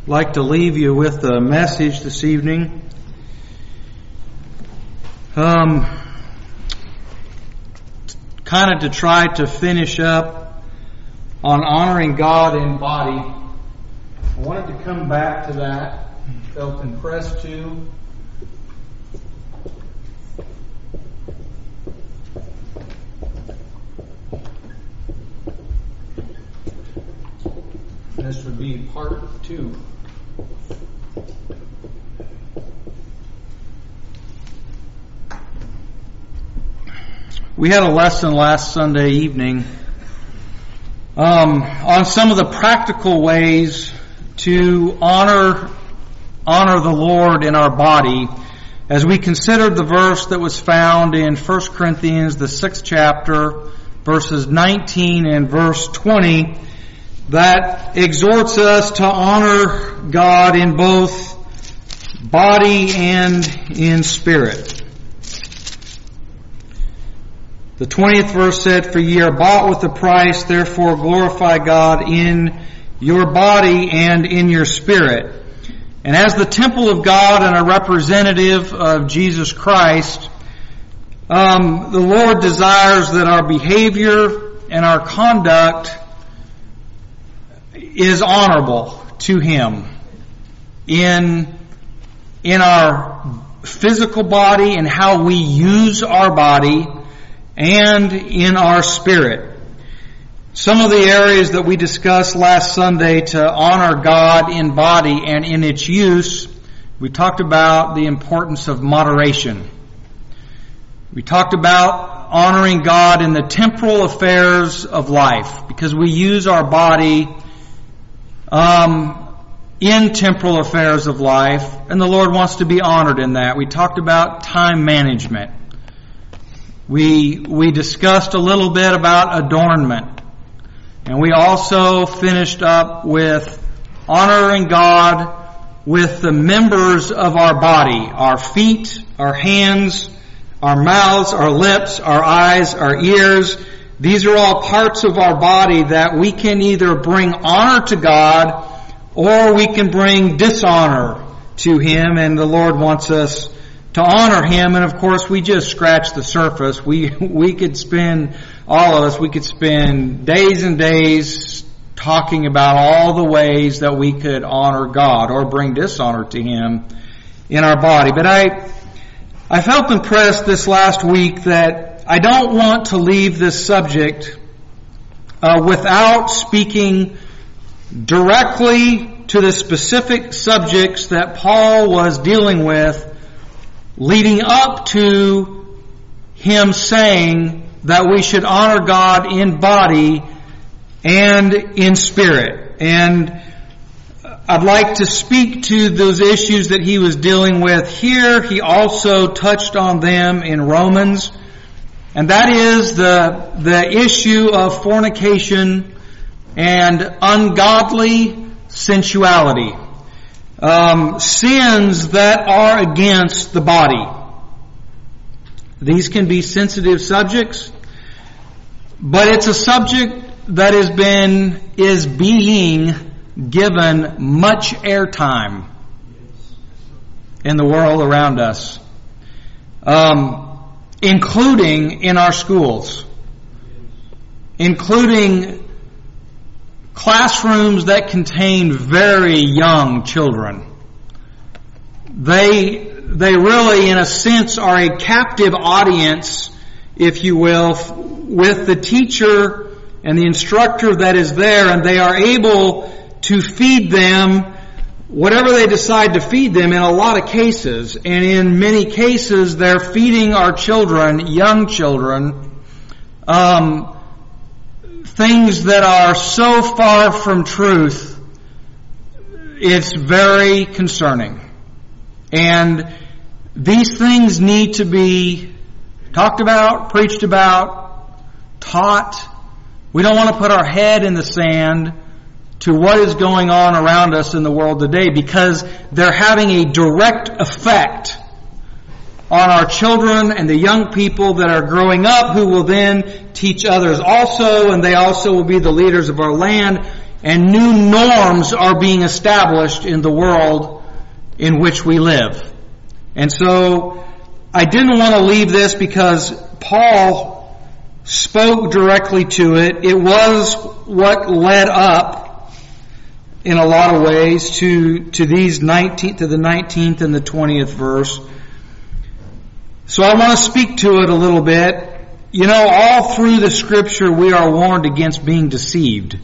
like to leave you with a message this evening. Kind of to try to finish up on honoring God in body. I wanted to come back to that. Felt impressed to. This would be part 2. We had a lesson last Sunday evening on some of the practical ways to honor the Lord in our body as we considered the verse that was found in 1 Corinthians, the 6th chapter, verses 19 and verse 20, that exhorts us to honor God in both body and in spirit. The 20th verse said, "For ye are bought with a price, therefore glorify God in your body and in your spirit." And as the temple of God and a representative of Jesus Christ, the Lord desires that our behavior and our conduct is honorable to Him in our physical body and how we use our body, and in our spirit. Some of the areas that we discussed last Sunday to honor God in body and in its use, we talked about the importance of moderation. We talked about honoring God in the temporal affairs of life, because we use our body in temporal affairs of life, and the Lord wants to be honored in that. We talked about time management. We discussed a little bit about adornment. And we also finished up with honoring God with the members of our body, our feet, our hands, our mouths, our lips, our eyes, our ears. These are all parts of our body that we can either bring honor to God or we can bring dishonor to Him, and the Lord wants us to honor Him. And of course, we just scratched the surface. We could spend, all of us, we could spend days and days talking about all the ways that we could honor God or bring dishonor to Him in our body. But I felt impressed this last week that I don't want to leave this subject without speaking directly to the specific subjects that Paul was dealing with leading up to him saying that we should honor God in body and in spirit. And I'd like to speak to those issues that he was dealing with here. He also touched on them in Romans, and that is the issue of fornication and ungodly sensuality. Sins that are against the body. These can be sensitive subjects, but it's a subject that is being given much airtime in the world around us, including in our schools, including classrooms that contain very young children. They really, in a sense, are a captive audience, if you will, with the teacher and the instructor that is there, and they are able to feed them whatever they decide to feed them in a lot of cases. And in many cases, they're feeding our children, young children, things that are so far from truth, it's very concerning. And these things need to be talked about, preached about, taught. We don't want to put our head in the sand to what is going on around us in the world today, because they're having a direct effect on our children and the young people that are growing up, who will then teach others also, and they also will be the leaders of our land. and new norms are being established in the world in which we live. And so I didn't want to leave this because Paul spoke directly to it. It was what led up in a lot of ways to the 19th and the 20th verse. So I want to speak to it a little bit. You know, all through the Scripture we are warned against being deceived.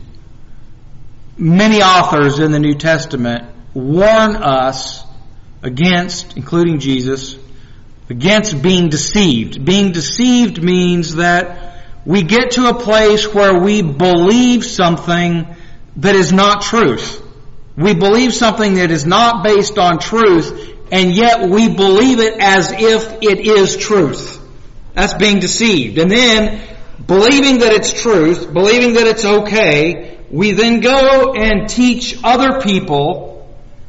Many authors in the New Testament warn us against, including Jesus, against being deceived. Being deceived means that we get to a place where we believe something that is not truth. We believe something that is not based on truth, and yet we believe it as if it is truth. That's being deceived. And then, believing that it's truth, believing that it's okay, we then go and teach other people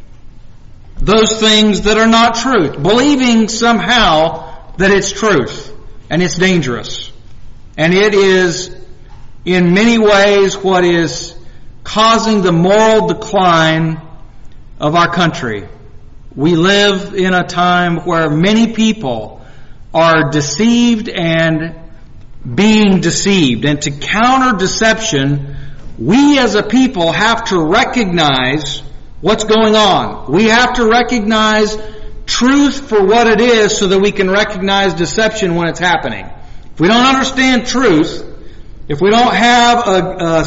those things that are not truth, believing somehow that it's truth. And it's dangerous. And it is, in many ways, what is causing the moral decline of our country. We live in a time where many people are deceived and being deceived. And to counter deception, we as a people have to recognize what's going on. We have to recognize truth for what it is so that we can recognize deception when it's happening. If we don't understand truth, if we don't have a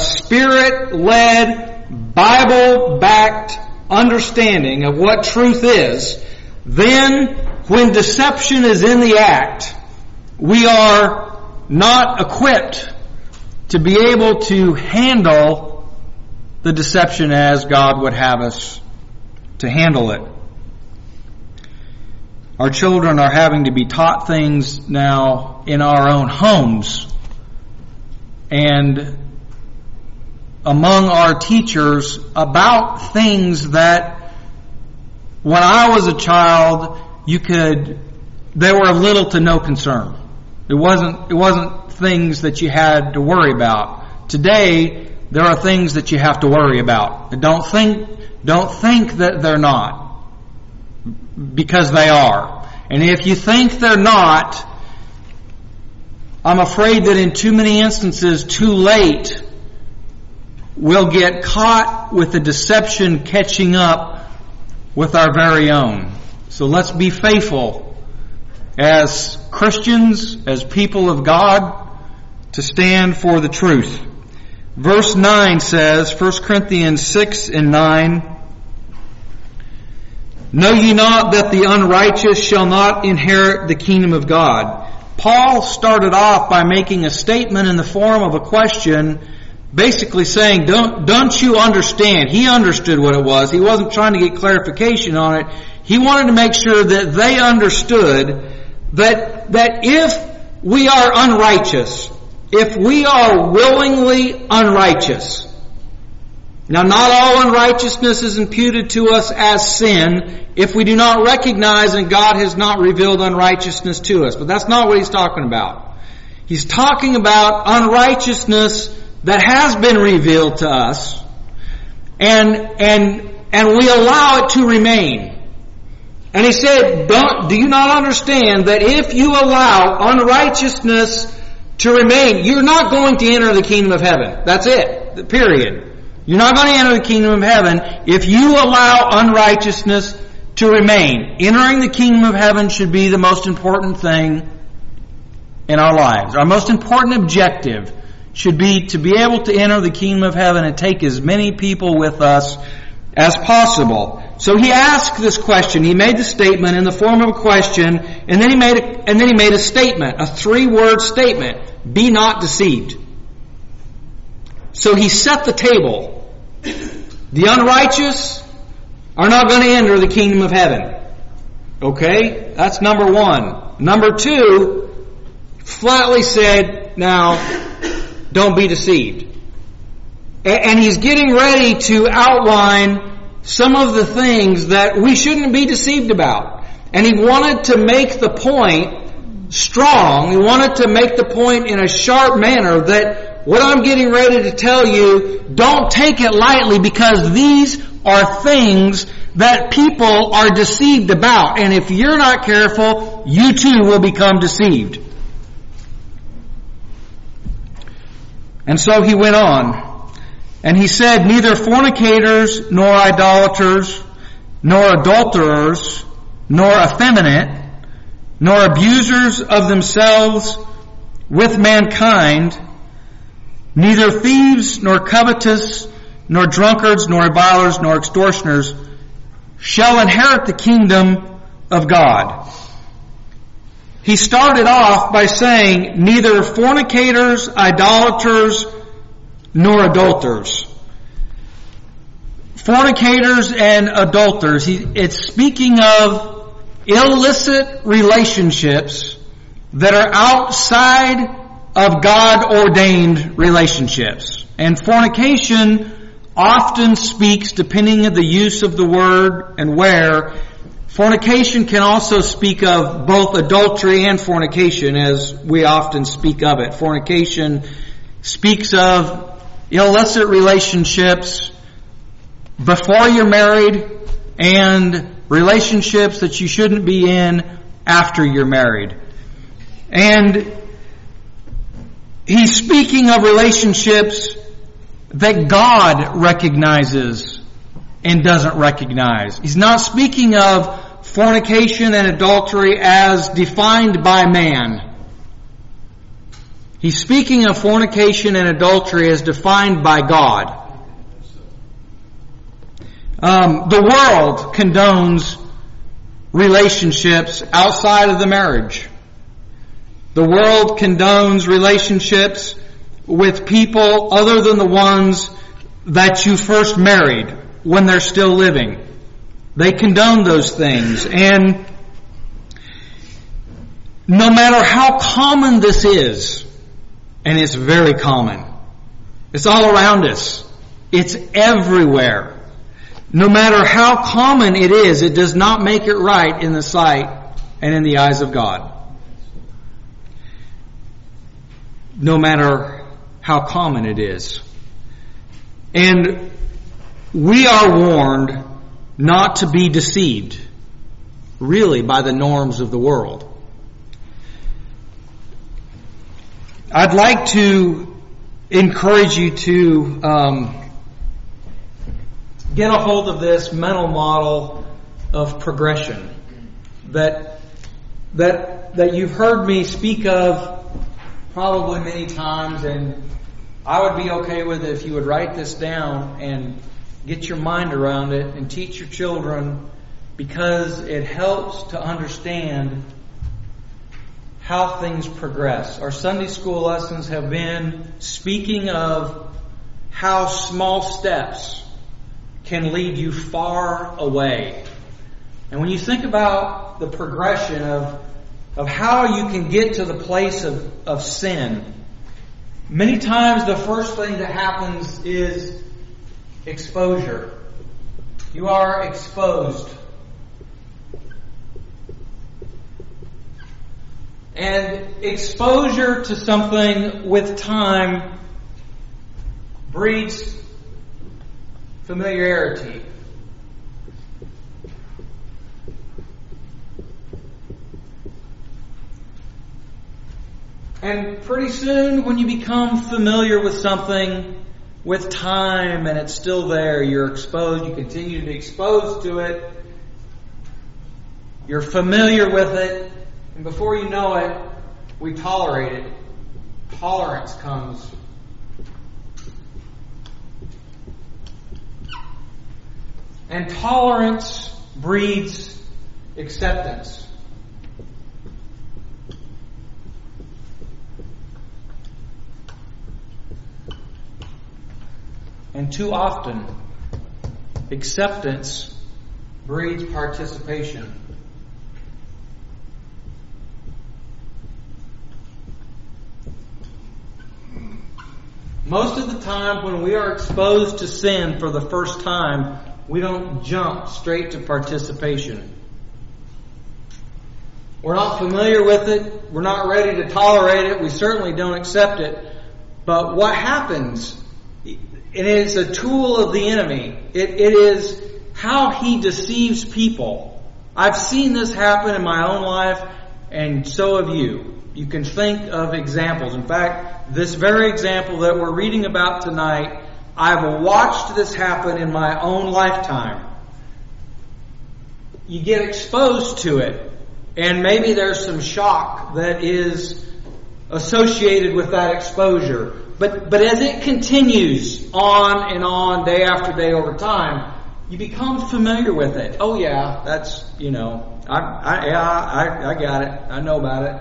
Spirit-led, Bible-backed understanding of what truth is, then when deception is in the act, we are not equipped to be able to handle the deception as God would have us to handle it. Our children are having to be taught things now in our own homes. And among our teachers about things that when I was a child, they were of little to no concern. It wasn't things that you had to worry about. Today, there are things that you have to worry about. Don't think that they're not, because they are. And if you think they're not, I'm afraid that in too many instances, too late, we'll get caught with the deception catching up with our very own. So let's be faithful as Christians, as people of God, to stand for the truth. Verse 9 says, 1 Corinthians 6 and 9, "Know ye not that the unrighteous shall not inherit the kingdom of God?" Paul started off by making a statement in the form of a question, basically saying, don't you understand? He understood what it was. He wasn't trying to get clarification on it. He wanted to make sure that they understood that if we are unrighteous, if we are willingly unrighteous, now not all unrighteousness is imputed to us as sin if we do not recognize and God has not revealed unrighteousness to us. But that's not what he's talking about. He's talking about unrighteousness that has been revealed to us, and we allow it to remain. And he said, do you not understand that if you allow unrighteousness to remain, you're not going to enter the kingdom of heaven. That's it. Period. You're not going to enter the kingdom of heaven if you allow unrighteousness to remain. Entering the kingdom of heaven should be the most important thing in our lives. Our most important objective should be to be able to enter the kingdom of heaven and take as many people with us as possible. So he asked this question. He made the statement in the form of a question, and then he made a statement, a 3-word statement: "Be not deceived." So he set the table. The unrighteous are not going to enter the kingdom of heaven. Okay? That's number 1. Number 2, flatly said, now, don't be deceived. And he's getting ready to outline some of the things that we shouldn't be deceived about. And he wanted to make the point strong. He wanted to make the point in a sharp manner that what I'm getting ready to tell you, don't take it lightly, because these are things that people are deceived about. And if you're not careful, you too will become deceived. And so he went on, and he said, neither fornicators, nor idolaters, nor adulterers, nor effeminate, nor abusers of themselves with mankind, neither thieves, nor covetous, nor drunkards, nor revilers, nor extortioners shall inherit the kingdom of God. He started off by saying, neither fornicators, idolaters, nor adulterers. Fornicators and adulterers, it's speaking of illicit relationships that are outside of God-ordained relationships. And fornication often speaks, depending on the use of the word and where, fornication can also speak of both adultery and fornication, as we often speak of it. Fornication speaks of illicit relationships before you're married and relationships that you shouldn't be in after you're married. And he's speaking of relationships that God recognizes and doesn't recognize. He's not speaking of fornication and adultery as defined by man. He's speaking of fornication and adultery as defined by God. The world condones relationships outside of the marriage. The world condones relationships with people other than the ones that you first married when they're still living. They condone those things. And no matter how common this is, and it's very common, it's all around us, it's everywhere. No matter how common it is, it does not make it right in the sight and in the eyes of God. No matter how common it is. And we are warned not to be deceived, really, by the norms of the world. I'd like to encourage you to get a hold of this mental model of progression that you've heard me speak of probably many times, and I would be okay with it if you would write this down and get your mind around it and teach your children, because it helps to understand how things progress. Our Sunday school lessons have been speaking of how small steps can lead you far away. And when you think about the progression of how you can get to the place of sin, many times the first thing that happens is exposure. You are exposed. And exposure to something with time breeds familiarity. And pretty soon, when you become familiar with something with time and it's still there, you're exposed, you continue to be exposed to it, you're familiar with it, and before you know it, we tolerate it. Tolerance comes. And tolerance breeds acceptance. And too often, acceptance breeds participation. Most of the time when we are exposed to sin for the first time, we don't jump straight to participation. We're not familiar with it. We're not ready to tolerate it. We certainly don't accept it. But what happens, and it's a tool of the enemy, it is how he deceives people. I've seen this happen in my own life, and so have you. You can think of examples. In fact, this very example that we're reading about tonight, I've watched this happen in my own lifetime. You get exposed to it, and maybe there's some shock that is associated with that exposure. But as it continues on and on, day after day over time, you become familiar with it. Oh yeah, that's, I got it. I know about it.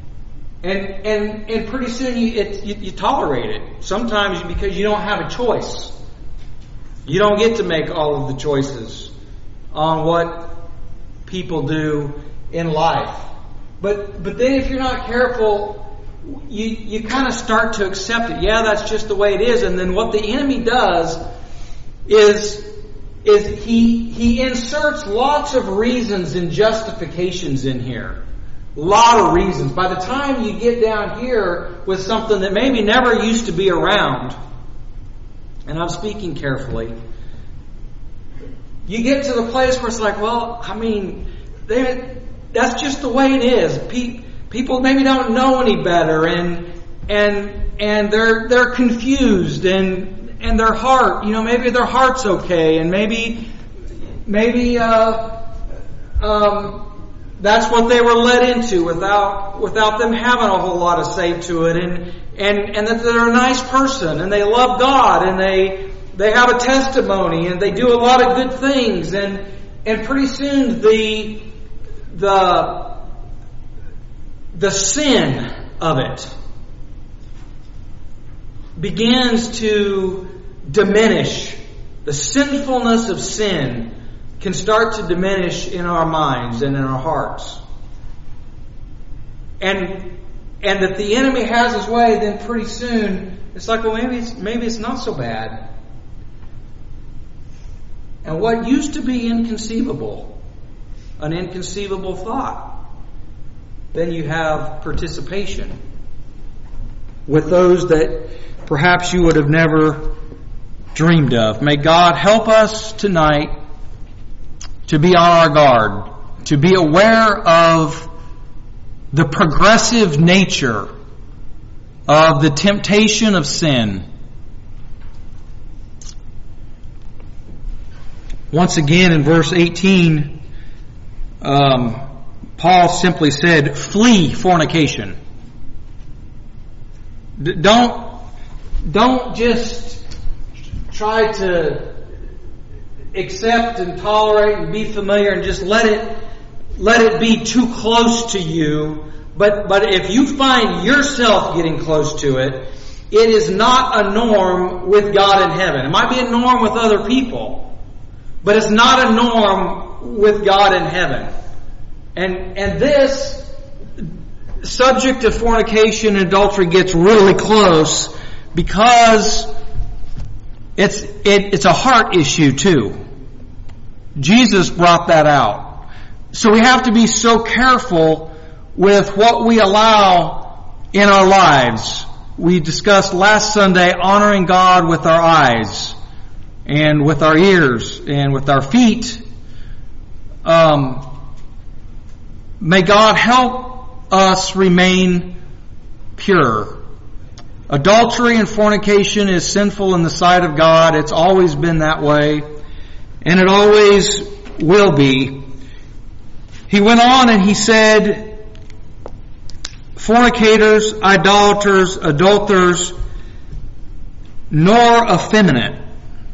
And pretty soon you tolerate it. Sometimes because you don't have a choice. You don't get to make all of the choices on what people do in life. But then if you're not careful, you kind of start to accept it. Yeah, that's just the way it is. And then what the enemy does is he inserts lots of reasons and justifications in here. A lot of reasons. By the time you get down here with something that maybe never used to be around, and I'm speaking carefully, you get to the place where it's like, well, I mean, that's just the way it is. People maybe don't know any better, and they're confused, and their heart, maybe their heart's okay, and maybe that's what they were led into without them having a whole lot of say to it, and that they're a nice person, and they love God, and they have a testimony, and they do a lot of good things, and pretty soon the sin of it begins to diminish. The sinfulness of sin can start to diminish in our minds and in our hearts. And that the enemy has his way, then pretty soon it's like, well, maybe it's not so bad. And what used to be inconceivable, an inconceivable thought, then you have participation with those that perhaps you would have never dreamed of. May God help us tonight to be on our guard, to be aware of the progressive nature of the temptation of sin. Once again in verse 18, Paul simply said, flee fornication. Don't just try to accept and tolerate and be familiar and just let it be too close to you. But if you find yourself getting close to it, it is not a norm with God in heaven. It might be a norm with other people, but it's not a norm with God in heaven. And this subject of fornication and adultery gets really close because it's a heart issue too. Jesus brought that out. So we have to be so careful with what we allow in our lives. We discussed last Sunday honoring God with our eyes and with our ears and with our feet. May God help us remain pure. Adultery and fornication is sinful in the sight of God. It's always been that way, and it always will be. He went on and he said, fornicators, idolaters, adulterers, nor effeminate.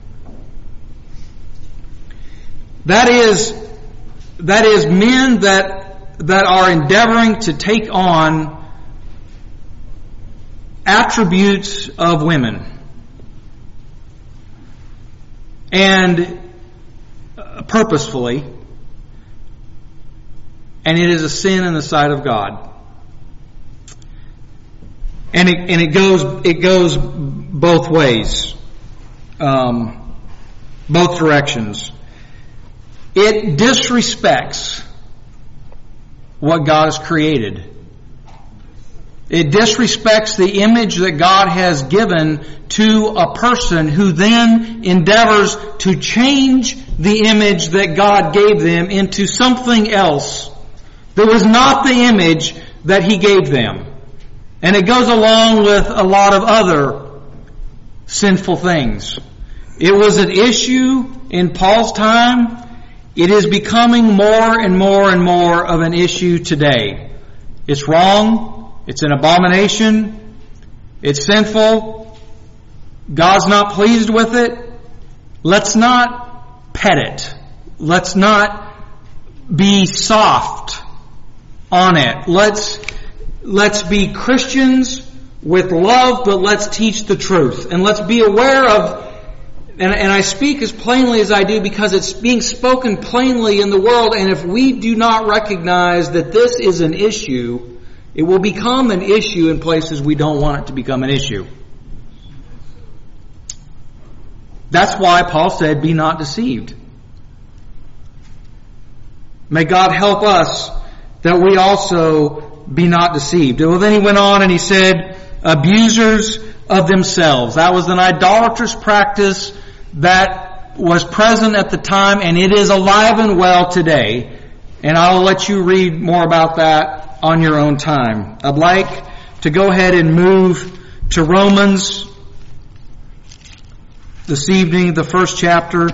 That is men that are endeavoring to take on attributes of women. And purposefully. And it is a sin in the sight of God. And it goes both ways. Both directions. It disrespects what God has created. It disrespects the image that God has given to a person who then endeavors to change the image that God gave them into something else that was not the image that He gave them. And it goes along with a lot of other sinful things. It was an issue in Paul's time. It is becoming more and more and more of an issue today. It's wrong. It's an abomination. It's sinful. God's not pleased with it. Let's not pet it. Let's not be soft on it. Let's be Christians with love, but let's teach the truth. And let's be aware of, and I speak as plainly as I do because it's being spoken plainly in the world, and if we do not recognize that this is an issue, it will become an issue in places we don't want it to become an issue. That's why Paul said, be not deceived. May God help us that we also be not deceived. Well, then he went on and he said, abusers of themselves. That was an idolatrous practice that was present at the time, and it is alive and well today. And I'll let you read more about that on your own time. I'd like to go ahead and move to Romans this evening, the first chapter.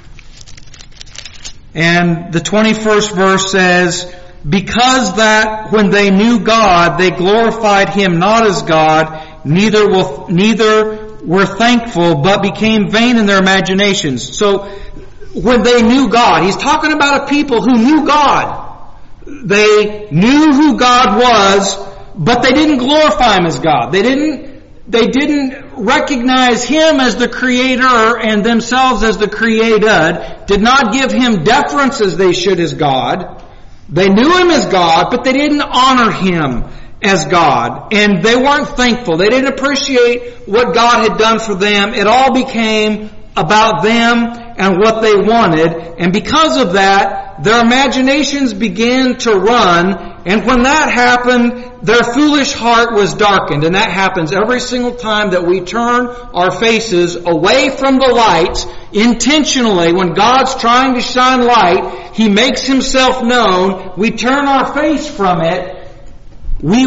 And the 21st verse says, because that when they knew God, they glorified Him not as God, neither were thankful, but became vain in their imaginations. So, when they knew God, he's talking about a people who knew God. They knew who God was, but they didn't glorify Him as God. They didn't recognize Him as the Creator and themselves as the created, did not give Him deference as they should as God. They knew Him as God, but they didn't honor Him as God. And they weren't thankful. They didn't appreciate what God had done for them. It all became about them and what they wanted. And because of that, their imaginations began to run. And when that happened, their foolish heart was darkened. And that happens every single time that we turn our faces away from the light intentionally. When God's trying to shine light, He makes Himself known. We turn our face from it. We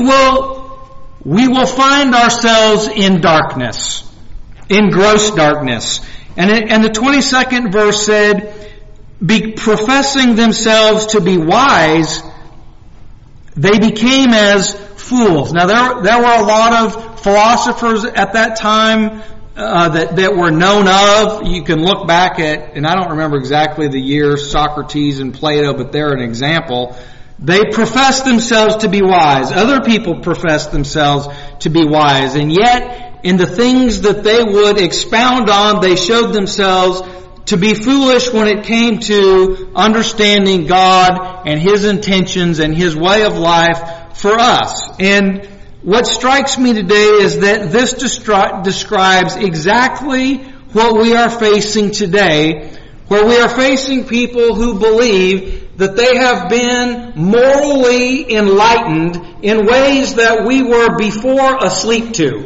will find ourselves in darkness, in gross darkness. And the 22nd verse said, professing themselves to be wise, they became as fools. Now there were a lot of philosophers at that time that were known of. You can look back at, and I don't remember exactly the years, Socrates and Plato, but they're an example. They professed themselves to be wise. Other people professed themselves to be wise. And yet, in the things that they would expound on, they showed themselves to be foolish when it came to understanding God and His intentions and His way of life for us. And what strikes me today is that this describes exactly what we are facing today, where we are facing people who believe that they have been morally enlightened in ways that we were before asleep to.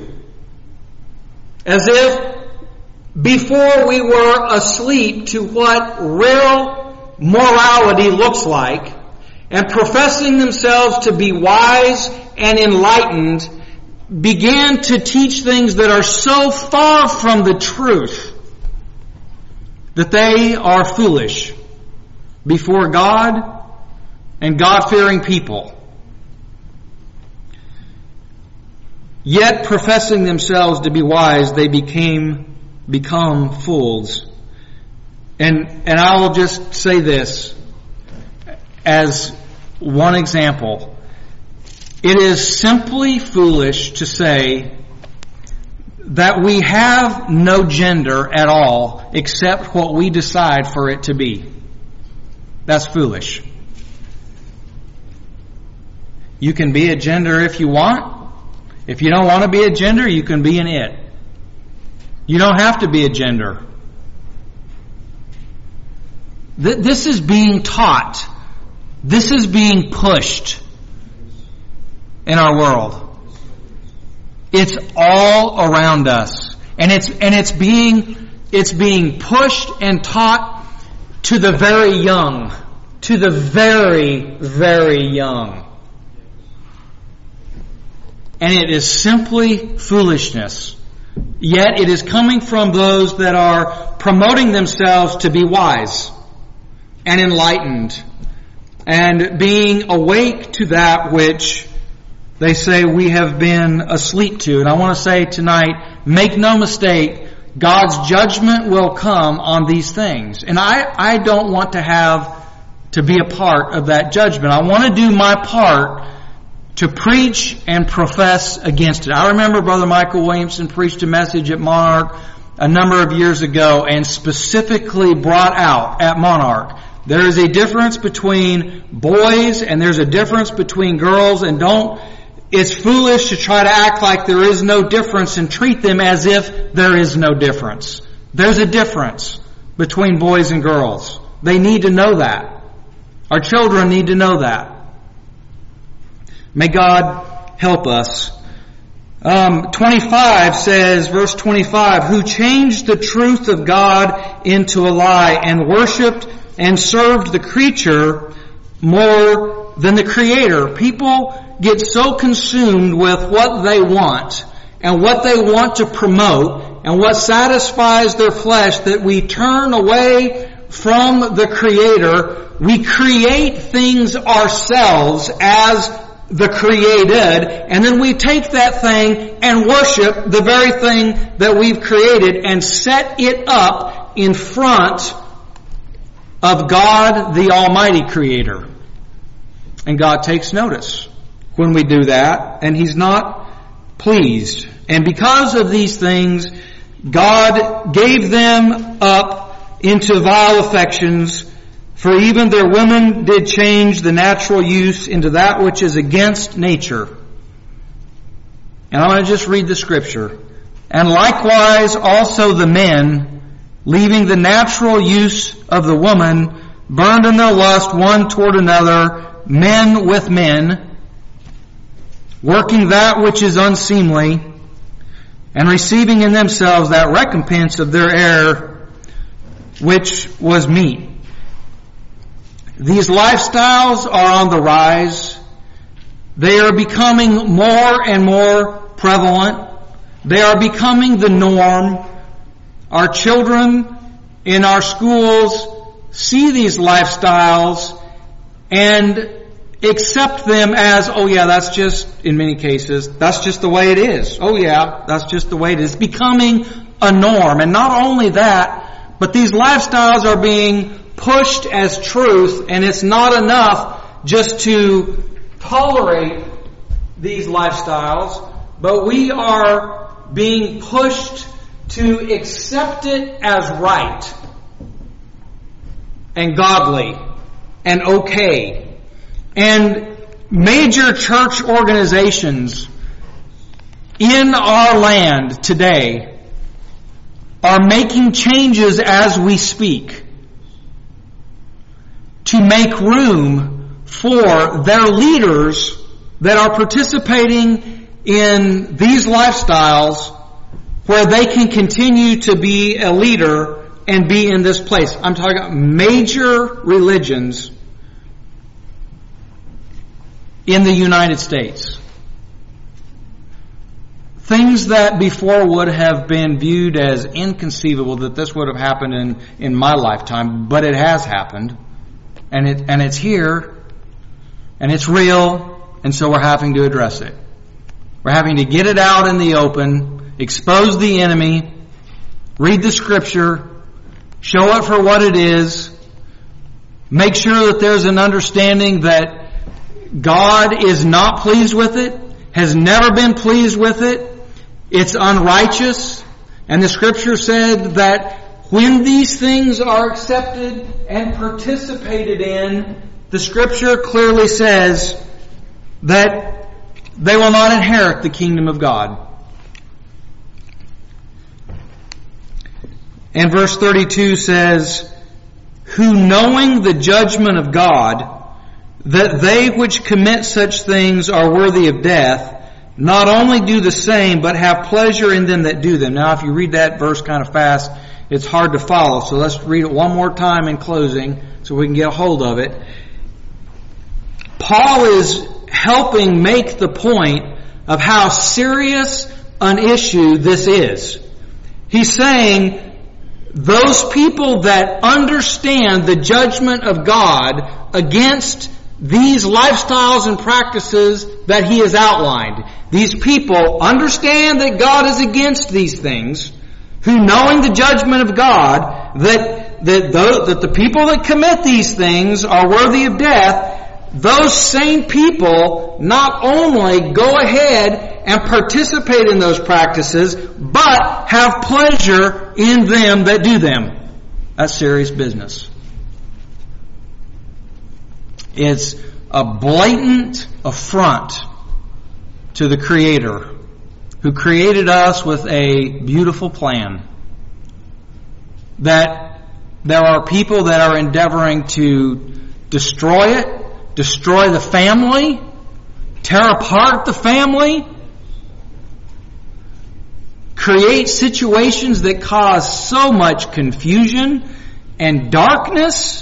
As if before we were asleep to what real morality looks like, and professing themselves to be wise and enlightened, began to teach things that are so far from the truth that they are foolish before God and God-fearing people. Yet, professing themselves to be wise, they become fools. And I will just say this as one example. It is simply foolish to say that we have no gender at all except what we decide for it to be. That's foolish. You can be a gender if you want. If you don't want to be a gender, you can be an it. You don't have to be a gender. This is being taught. This is being pushed in our world. It's all around us. And it's being pushed and taught to the very young. To the very, very young. And it is simply foolishness. Yet it is coming from those that are promoting themselves to be wise and enlightened and being awake to that which they say we have been asleep to. And I want to say tonight, make no mistake, God's judgment will come on these things. And I don't want to be a part of that judgment. I want to do my part to preach and profess against it. I remember Brother Michael Williamson preached a message at Monarch a number of years ago and specifically brought out at Monarch, there is a difference between boys and there's a difference between girls, and it's foolish to try to act like there is no difference and treat them as if there is no difference. There's a difference between boys and girls. They need to know that. Our children need to know that. May God help us. 25 says, verse 25, who changed the truth of God into a lie and worshipped and served the creature more than the Creator. People get so consumed with what they want and what they want to promote and what satisfies their flesh that we turn away from the Creator. We create things ourselves as the created, and then we take that thing and worship the very thing that we've created and set it up in front of God, the Almighty Creator. And God takes notice when we do that, and He's not pleased. And because of these things, God gave them up into vile affections, for even their women did change the natural use into that which is against nature. And I'm going to just read the scripture. And likewise also the men, leaving the natural use of the woman, burned in their lust one toward another, men with men, working that which is unseemly, and receiving in themselves that recompense of their error, which was meat. These lifestyles are on the rise. They are becoming more and more prevalent. They are becoming the norm. Our children in our schools see these lifestyles and accept them as, oh yeah, that's just, in many cases, that's just the way it is. Oh yeah, that's just the way it is. It's becoming a norm. And not only that, but these lifestyles are being pushed as truth, and it's not enough just to tolerate these lifestyles, but we are being pushed to accept it as right and godly and okay. And major church organizations in our land today are making changes as we speak to make room for their leaders that are participating in these lifestyles where they can continue to be a leader and be in this place. I'm talking about major religions in the United States. Things that before would have been viewed as inconceivable that this would have happened in my lifetime, but it has happened. And it's here, and it's real, and so we're having to address it. We're having to get it out in the open, expose the enemy, read the scripture, show it for what it is, make sure that there's an understanding that God is not pleased with it, has never been pleased with it, it's unrighteous, and the scripture said that when these things are accepted and participated in, the scripture clearly says that they will not inherit the kingdom of God. And verse 32 says, who knowing the judgment of God, that they which commit such things are worthy of death, not only do the same, but have pleasure in them that do them. Now, if you read that verse kind of fast, it's hard to follow. So let's read it one more time in closing so we can get a hold of it. Paul is helping make the point of how serious an issue this is. He's saying those people that understand the judgment of God against these lifestyles and practices that he has outlined. These people understand that God is against these things, who, knowing the judgment of God, that the people that commit these things are worthy of death. Those same people not only go ahead and participate in those practices, but have pleasure in them that do them. That's serious business. It's a blatant affront to the Creator, who created us with a beautiful plan. That there are people that are endeavoring to destroy it, destroy the family, tear apart the family, create situations that cause so much confusion and darkness.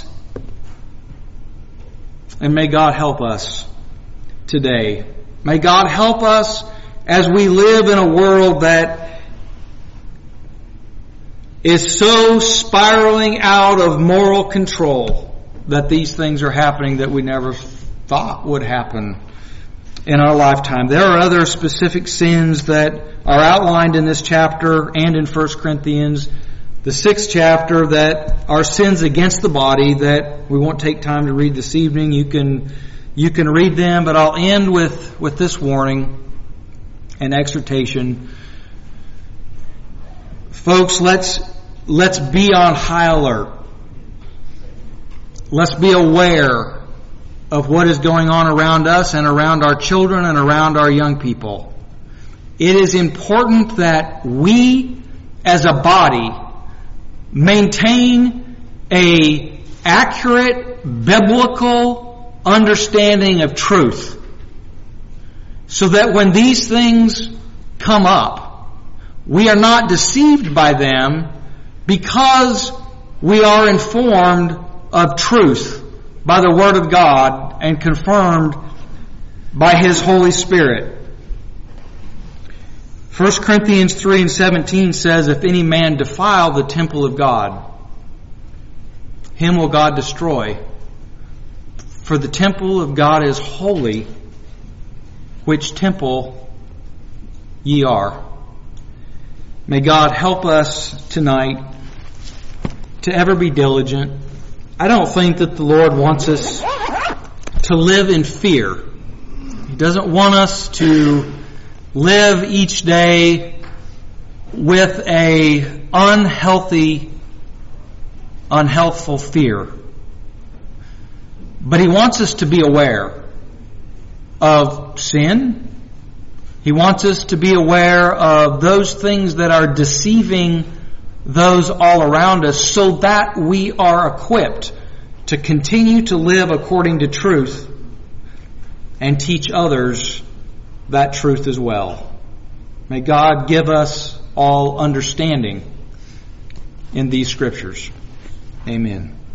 And may God help us today. May God help us as we live in a world that is so spiraling out of moral control that these things are happening that we never thought would happen in our lifetime. There are other specific sins that are outlined in this chapter and in 1 Corinthians, the 6th chapter, that are sins against the body that we won't take time to read this evening. You can read them, but I'll end with this warning and exhortation. Folks, let's be on high alert. Let's be aware of what is going on around us and around our children and around our young people. It is important that we as a body maintain a accurate biblical understanding of truth, so that when these things come up, we are not deceived by them, because we are informed of truth by the Word of God and confirmed by His Holy Spirit. 1 Corinthians 3:17 says, if any man defile the temple of God, him will God destroy. For the temple of God is holy, which temple ye are. May God help us tonight to ever be diligent. I don't think that the Lord wants us to live in fear. He doesn't want us to live each day with a unhealthful fear. But He wants us to be aware of sin. He wants us to be aware of those things that are deceiving those all around us, so that we are equipped to continue to live according to truth and teach others that truth as well. May God give us all understanding in these scriptures. Amen.